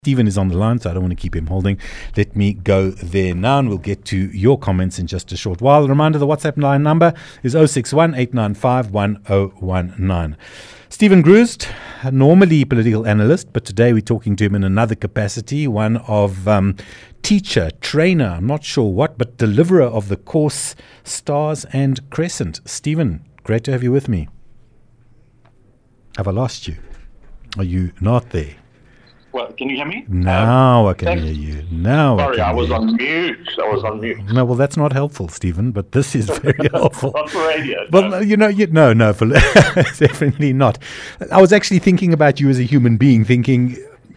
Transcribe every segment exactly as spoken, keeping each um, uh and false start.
Stephen is on the line, so I don't want to keep him holding. Let me go there now, and we'll get to your comments in just a short while. A reminder, the WhatsApp line number is zero six one, eight nine five, one zero one nine. Stephen Groost, normally political analyst, but today we're talking to him in another capacity, one of um, teacher, trainer, I'm not sure what, but deliverer of the course Stars and Crescent. Stephen, great to have you with me. Have I lost you? Are you not there? Well, can you hear me? Now um, I can thanks. hear you. Now Sorry, I, I was hear on mute. I was on mute. No, well, that's not helpful, Stephen, but this is very helpful. Not for radio. Well, no. you know, you, no, no, for, definitely not. I was actually thinking about you as a human being, thinking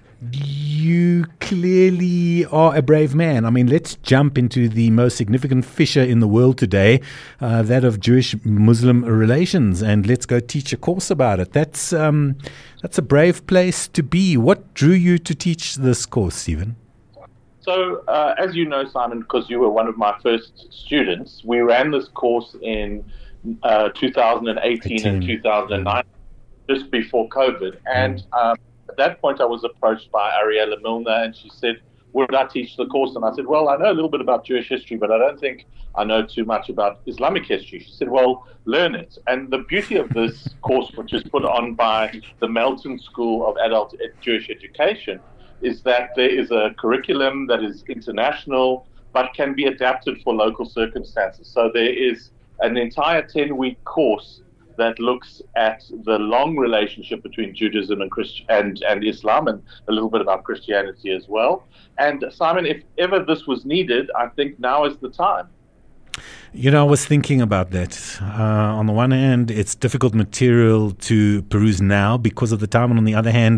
you clearly are a brave man. I mean, let's jump into the most significant fissure in the world today, uh, that of Jewish-Muslim relations, and let's go teach a course about it. That's um, that's a brave place to be. What drew you to teach this course, Stephen? So, uh, as you know, Simon, because you were one of my first students, we ran this course in uh, two thousand eighteen eighteen. And two thousand nine, mm. just before COVID. And mm. um, at that point, I was approached by Ariella Milner, and she said, would I teach the course? And I said, well, I know a little bit about Jewish history, but I don't think I know too much about Islamic history. She said, well, learn it. And the beauty of this course, which is put on by the Melton School of Adult Jewish Education, is that there is a curriculum that is international, but can be adapted for local circumstances. So there is an entire ten-week course that looks at the long relationship between Judaism and, Christ- and and Islam, and a little bit about Christianity as well. And Simon, if ever this was needed, I think now is the time. You know, I was thinking about that. Uh, on the one hand, it's difficult material to peruse now because of the time, and on the other hand,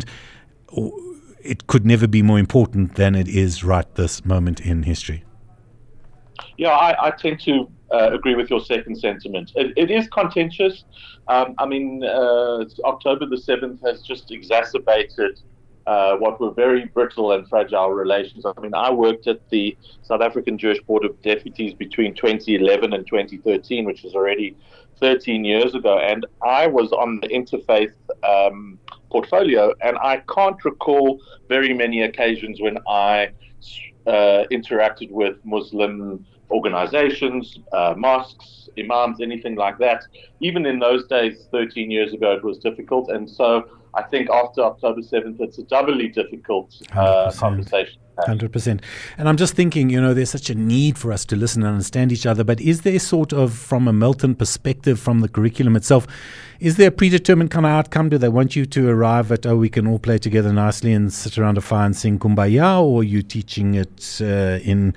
it could never be more important than it is right this moment in history. Yeah, I, I tend to uh, agree with your second sentiment. It, it is contentious. Um, I mean, uh, October the seventh has just exacerbated uh, what were very brittle and fragile relations. I mean, I worked at the South African Jewish Board of Deputies between twenty eleven and twenty thirteen, which is already thirteen years ago, and I was on the interfaith um, portfolio, and I can't recall very many occasions when I uh, interacted with Muslim organizations, uh, mosques, imams, anything like that. Even in those days, thirteen years ago, it was difficult. And so I think after October seventh, it's a doubly difficult uh, conversation. one hundred percent. And I'm just thinking, you know, there's such a need for us to listen and understand each other. But is there sort of, from a Melton perspective, from the curriculum itself, is there a predetermined kind of outcome? Do they want you to arrive at, oh, we can all play together nicely and sit around a fire and sing Kumbaya? Or are you teaching it uh, in...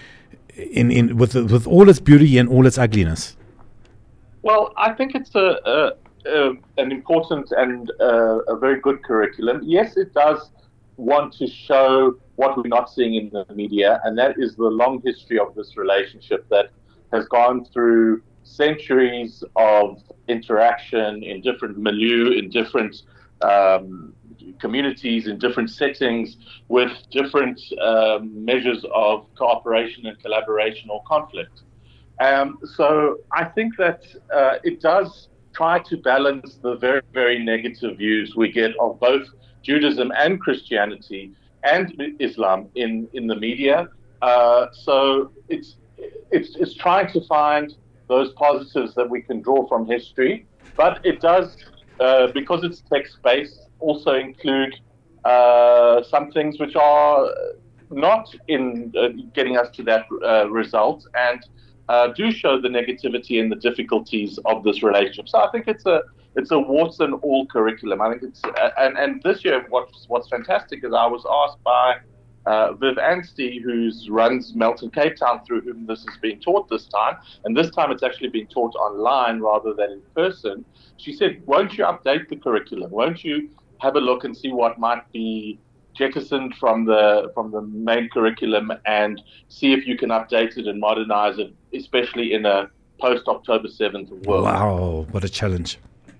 In, in with with all its beauty and all its ugliness? Well, I think it's a, a, a an important and uh, a very good curriculum. Yes, it does want to show what we're not seeing in the media, and that is the long history of this relationship that has gone through centuries of interaction in different milieu, in different um, communities, in different settings, with different um, measures of cooperation and collaboration or conflict. Um, so I think that uh, it does try to balance the very, very negative views we get of both Judaism and Christianity and Islam in, in the media. Uh, so it's, it's, it's trying to find those positives that we can draw from history, but it does, uh, because it's text-based, also include uh, some things which are not in uh, getting us to that uh, result, and uh, do show the negativity and the difficulties of this relationship. So I think it's a it's a warts and all curriculum. I think it's uh, and and this year what's what's fantastic is I was asked by uh, Viv Anstey, who runs Melton Cape Town, through whom this is being taught this time, and this time it's actually being taught online rather than in person. She said, "Won't you update the curriculum? Won't you have a look and see what might be jettisoned from the from the main curriculum, and see if you can update it and modernize it, especially in a post-October seventh world." Wow, what a challenge.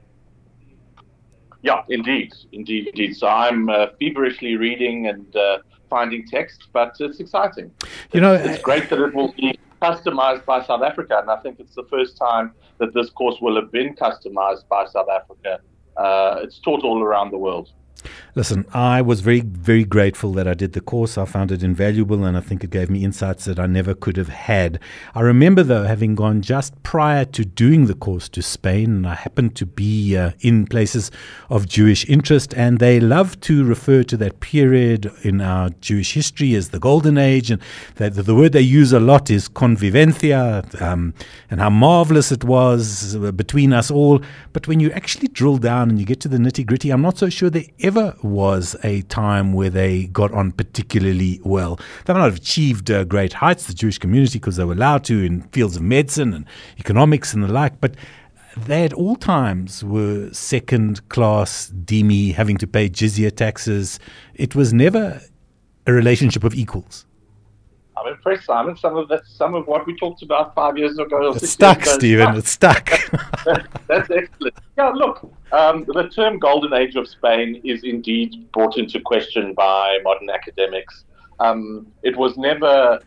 Yeah, indeed, indeed, indeed. So I'm uh, feverishly reading and uh, finding text, but it's exciting. You know, it's, it's great that it will be customized by South Africa, and I think it's the first time that this course will have been customized by South Africa. Uh, it's taught all around the world. Listen, I was very, very grateful that I did the course. I found it invaluable, and I think it gave me insights that I never could have had. I remember, though, having gone just prior to doing the course to Spain, and I happened to be uh, in places of Jewish interest, and they love to refer to that period in our Jewish history as the Golden Age, and that the word they use a lot is convivencia, um, and how marvelous it was between us all. But when you actually drill down and you get to the nitty-gritty, I'm not so sure there ever was a time where they got on particularly well. They might have achieved uh, great heights, the Jewish community, because they were allowed to in fields of medicine and economics and the like, but they at all times were second-class dhimmi, having to pay jizya taxes. It was never a relationship of equals. I'm impressed, Simon. Some of that, some of what we talked about five years ago. It's stuck, Stephen. It's stuck. That's excellent. Yeah, look, um, the term "Golden Age of Spain" is indeed brought into question by modern academics. Um, it was never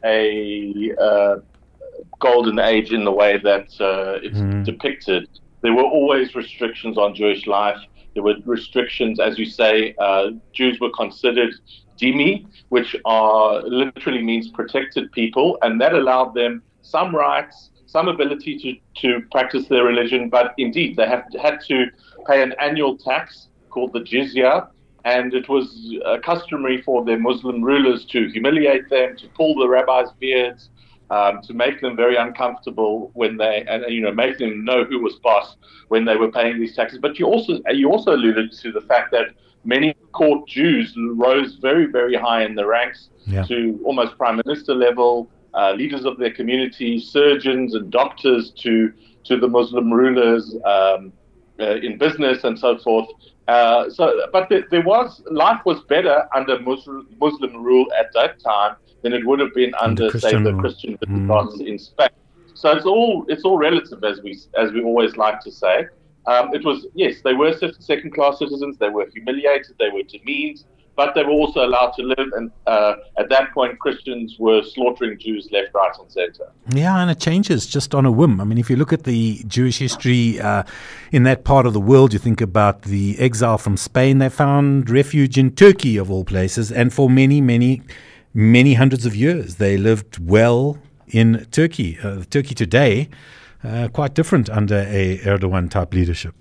a uh, golden age in the way that uh, it's mm. depicted. There were always restrictions on Jewish life. There were restrictions, as you say. Uh, Jews were considered dhimmi, which are literally means protected people, and that allowed them some rights, some ability to, to practice their religion, but indeed they have had to pay an annual tax called the jizya, and it was uh, customary for their Muslim rulers to humiliate them, to pull the rabbis' beards, um, to make them very uncomfortable when they, and you know, make them know who was boss when they were paying these taxes. But you also you also alluded to the fact that many court Jews rose very, very high in the ranks yeah. to almost prime minister level, uh, leaders of their community, surgeons and doctors to to the Muslim rulers um, uh, in business and so forth. Uh, so, but there, there was life was better under Muslim, Muslim rule at that time than it would have been under, under say, the Christian Visigoths mm. in Spain. So it's all it's all relative, as we as we always like to say. Um, it was, yes, they were second-class citizens, they were humiliated, they were demeaned, but they were also allowed to live, and uh, at that point, Christians were slaughtering Jews left, right, and center. Yeah, and it changes just on a whim. I mean, if you look at the Jewish history uh, in that part of the world, you think about the exile from Spain, they found refuge in Turkey, of all places, and for many, many, many hundreds of years, they lived well in Turkey. Uh, Turkey today, Uh, quite different under a Erdogan-type leadership.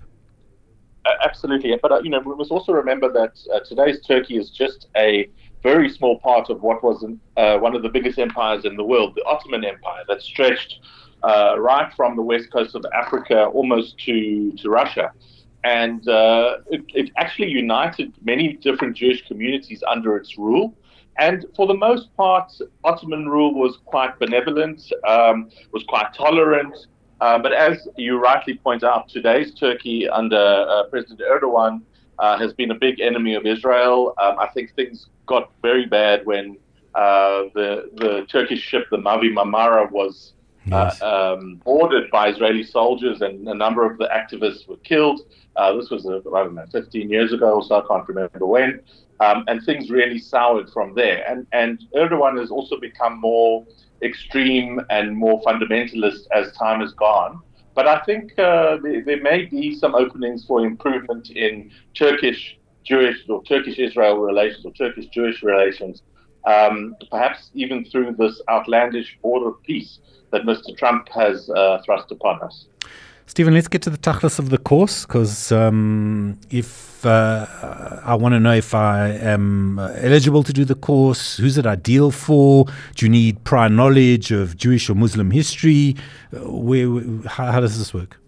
Uh, absolutely, but uh, you know, we must also remember that uh, today's Turkey is just a very small part of what was uh, one of the biggest empires in the world, the Ottoman Empire, that stretched uh, right from the west coast of Africa almost to, to Russia. And uh, it, it actually united many different Jewish communities under its rule. And for the most part, Ottoman rule was quite benevolent, um, was quite tolerant. Uh, but as you rightly point out, today's Turkey under uh, President Erdogan uh, has been a big enemy of Israel. Um, I think things got very bad when uh, the the Turkish ship, the Mavi Marmara, was yes. uh, um, boarded by Israeli soldiers, and a number of the activists were killed. Uh, this was, uh, I don't know, fifteen years ago or so, I can't remember when. Um, and things really soured from there. And, and Erdogan has also become more extreme and more fundamentalist as time has gone. But I think uh, there, there may be some openings for improvement in Turkish-Jewish or Turkish-Israel relations or Turkish-Jewish relations, um, perhaps even through this outlandish border peace that Mister Trump has uh, thrust upon us. Stephen, let's get to the tachlis of the course, because um, if uh, I want to know if I am eligible to do the course, who's it ideal for? Do you need prior knowledge of Jewish or Muslim history? Where, how, how does this work?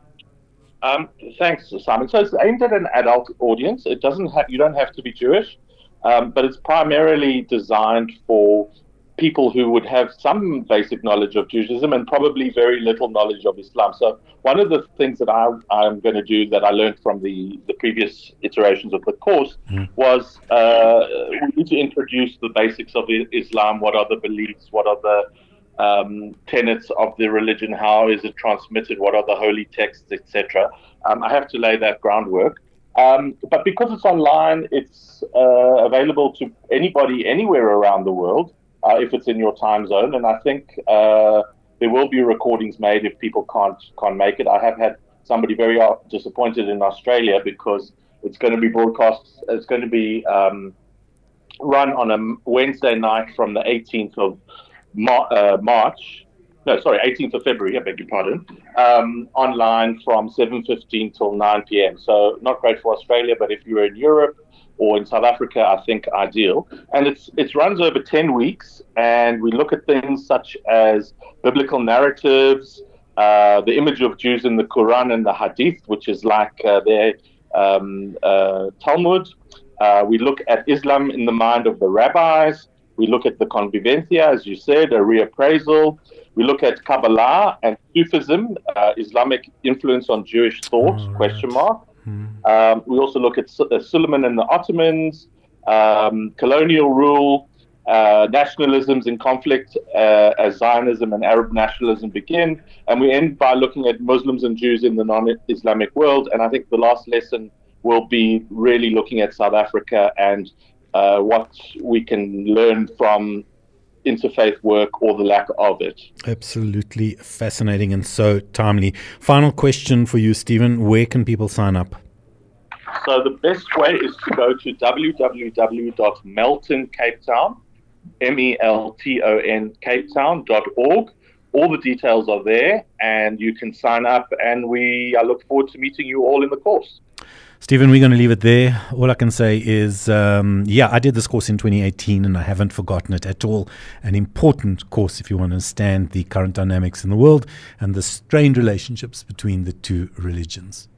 Um, thanks, Simon. So it's aimed at an adult audience. It doesn't have you don't have to be Jewish, um, but it's primarily designed for people who would have some basic knowledge of Judaism and probably very little knowledge of Islam. So one of the things that I, I'm going to do that I learned from the, the previous iterations of the course mm. was uh, we need to introduce the basics of Islam. What are the beliefs? What are the um, tenets of the religion? How is it transmitted? What are the holy texts, et cetera? Um, I have to lay that groundwork. Um, but because it's online, it's uh, available to anybody anywhere around the world. Uh, if it's in your time zone, and I think uh, there will be recordings made if people can't can't make it. I have had somebody very disappointed in Australia because It's going to be broadcast. It's going to be um, run on a Wednesday night from the eighteenth of Mar- uh, March. No, sorry, eighteenth of February. I beg your pardon. Um, online from seven fifteen till nine p.m. So not great for Australia, but if you're in Europe or in South Africa, I think ideal. And it's it runs over ten weeks, and we look at things such as biblical narratives, uh, the image of Jews in the Quran and the Hadith, which is like uh, their um, uh, Talmud. Uh, we look at Islam in the mind of the rabbis. We look at the convivencia, as you said, a reappraisal. We look at Kabbalah and Sufism, uh, Islamic influence on Jewish thought, oh, question right. mark. Um, we also look at uh, Suleiman and the Ottomans, um, colonial rule, uh, nationalisms in conflict uh, as Zionism and Arab nationalism begin. And we end by looking at Muslims and Jews in the non-Islamic world. And I think the last lesson will be really looking at South Africa and uh, what we can learn from interfaith work or the lack of it. Absolutely fascinating and so timely. Final question for you, Stephen. Where can people sign up? So the best way is to go to w w w dot melton cape town, M E L T O N Cape Town dot org. All the details are there, and you can sign up, and we I look forward to meeting you all in the course. Stephen, we're going to leave it there. All I can say is, um, yeah, I did this course in twenty eighteen and I haven't forgotten it at all. An important course if you want to understand the current dynamics in the world and the strained relationships between the two religions.